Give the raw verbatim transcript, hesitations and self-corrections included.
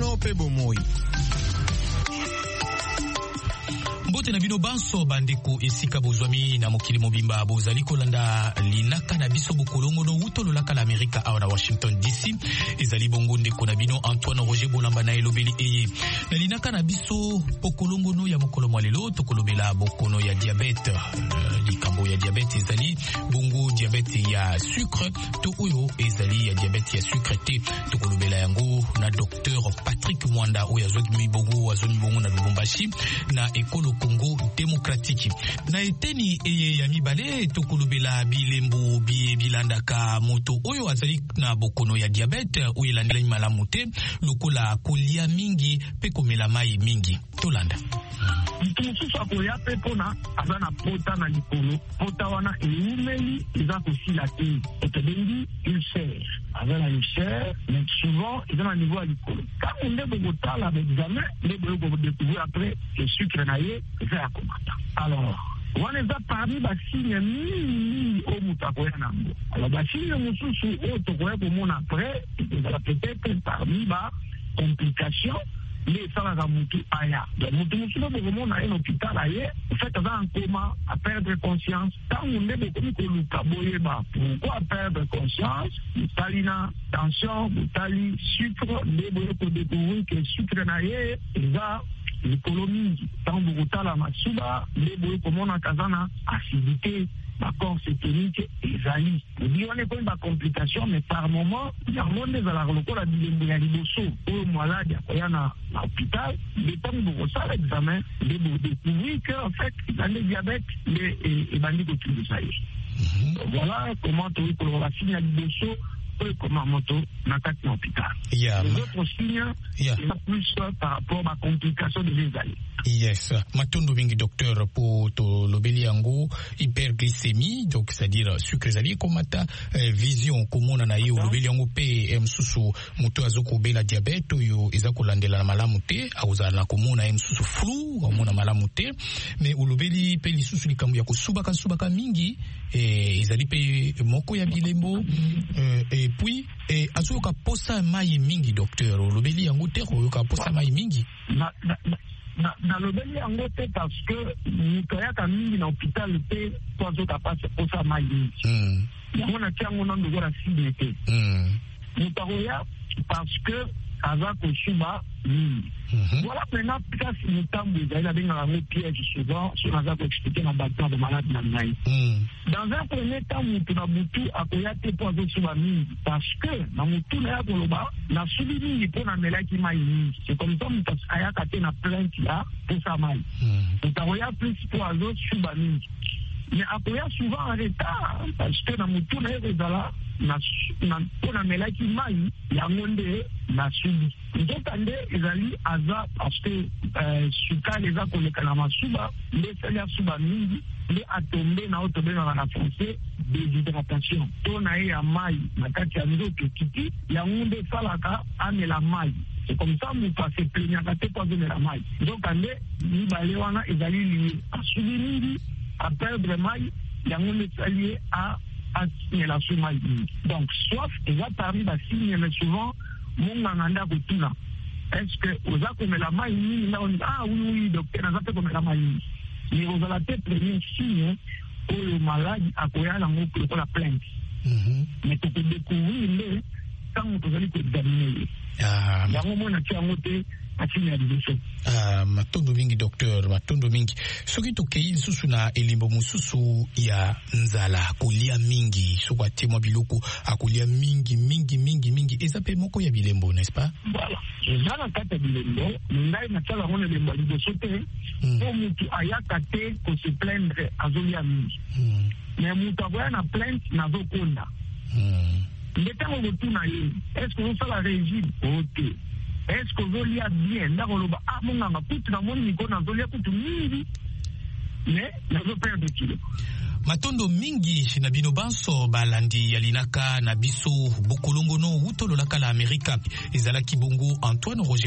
longono pe bomoi. Mbote na bino banso bandeko esika bozwami na mokili mobimba bozali kolanda linaka na biso bokolongo no utolo laka la Amerika awa na Washington D C. Ezali bongo ndeko na bino Antoine Roger Bolamba na elobeli eye. Na linaka na biso bokolongo no ya mokolo mwalelo tokolobela bokono ya diabete. Uh, likambo ya diabete ezali bongo diabete ya sucre to oyo ezali ya diabete ya sucre te. Tokolobela yango na docteur Patrick Mwanda oyo azwaki bongo azoni bongo na Lubumbashi na ekolo Congo démocratique. Na eteni eye ya mibale tokolobela bilembo bi bilandaka moto oyo azali na bokono ya diabete oyo elandela malamu te lokola kolia mingi pe komela mai mingi. Tolanda. Mtususu akoya pe pona azana pota na likolo. Pota wana eumeli eza kosila te. Otebengi ulcère. Azana ulcère, mais souvent ezana niveau ya likolo. Quand on est bogotala l'examen, les bogotala découvrir après le sucre naie eza ya komata. Alors, wana eza parmi basigne mingi oyo moto akoya nango. Alors basigne mosusu oyo tokoya komona après ezala peut-être parmi ba complications les salariés mutu aya. Mutu mutu no bomo na un hôpital aye, en fait ça en coma, à perdre conscience. Tant on est beaucoup ko luka boyeba. Pourquoi perdre conscience? Talina, tension, tali, sucre, les boyo ko découvrir que sucre na ye, ça l'économie. Tant beaucoup la masuba, les boyo ko mona kazana acidité. D'accord, c'est technique et zali. On dit on est pas une complication, mais par moment, il y a un monde dans la relation la bilimbialiboso, ou malade, il y a un hôpital, les temps de ça l'examen, les de découvrir qu'en fait, dans le diabète, les bandits de tout ça. Voilà comment tu peux la signaliboso. Comment moto na kati na hôpital. Yeah, les autres signes, yeah. C'est plus par rapport à complications de l'ésali. Yes, matondo mingi docteur pour to lobeli yango hyperglycémie, donc c'est-à-dire sucre zali komata eh, vision komona na yo lobeli yango pe msusu moto azoko bela diabete yo ezako landela na malamu te auza na komona msusu flou komona malamu te mais ulobeli pe lisusu likambo ya kusubaka subaka mingi eh, ezali pe moko ya bilembo eh, et puis eh, azoka posa mai mingi docteur ulobeli yango te oyoka posa mai mingi na, na, na. Na, na lobeli yango te parce que mitoyaka mingi na hôpital te po azoka pase posa mai mingi. Mm. Yango na tiango na ndogo na cible te. Mm. Mitoya parce que aza kosuba mingi. Mm-hmm. Voilà maintenant kasi mutambo ezali abenga yango piège souvent sur aza koexpliquer na bato de malade na ngai. Mm. Dans un premier temps mutu na butu akoya te po azosuba mingi parce que na mutu na ya koloba na subi mingi po na melaki mai mingi. C'est comme ça mutu ayaka te na plainte ya po sa mai. Mutu akoya plus po azosuba mingi. Mais akoya souvent en retard parce que na mutu na ya kozala na na po na melaki mai yango nde na subi. Nzokande ezali aza parce que euh, sukali eza koleka na masuba nde sali ya suba mingi nde atombe na otombe na na français déshydratation to na ye ya mai na kati ya nzoto kiti yango nde salaka amela mai. C'est comme ça moto ase plaignaka te po azomela mai. Nzokande mibale wana ezali lié asubi mingi a perdre mai yango nde sali ye a la soumai. Donc, soif, il va parmi les signes, mais souvent, mon nganda kutuna. Est-ce que aux a comme la maïni, là on dit, ah oui, oui, docteur, on a fait comme la maïni. Mais aux a la tête, premier signe, où le malade a quoi la mot pour la plainte. Mais tu peux découvrir le quand on peut aller examiner. Ah, il y a un moment où tu as monté. Ah, matondo mingi docteur, matondo mingi. Soki tokei susu na elimbo mususu ya nzala kolia mingi, soko atemo biloko akolia mingi mingi mingi mingi. Eza pe moko ya bilembo, n'est-ce pas? Voilà. Eza na kata bilembo, ndai na tala ngone lembo liboso te. Po mutu ayaka te ko se plaindre azolia mingi. Mais mutu akoya na plainte na zokonda. Ndetango botuna ye, est-ce que vous faites la régime? Ok. Est-ce que vous liez bien? Là, on va ah mon gars, tout le monde n'y connaît pas, tout mingi, mais la veut perdre kilo. Matondo mingi na bino banso balandi yalinaka na biso bokolongo no utolo laka la Amerika ezala kibongo Antoine Roger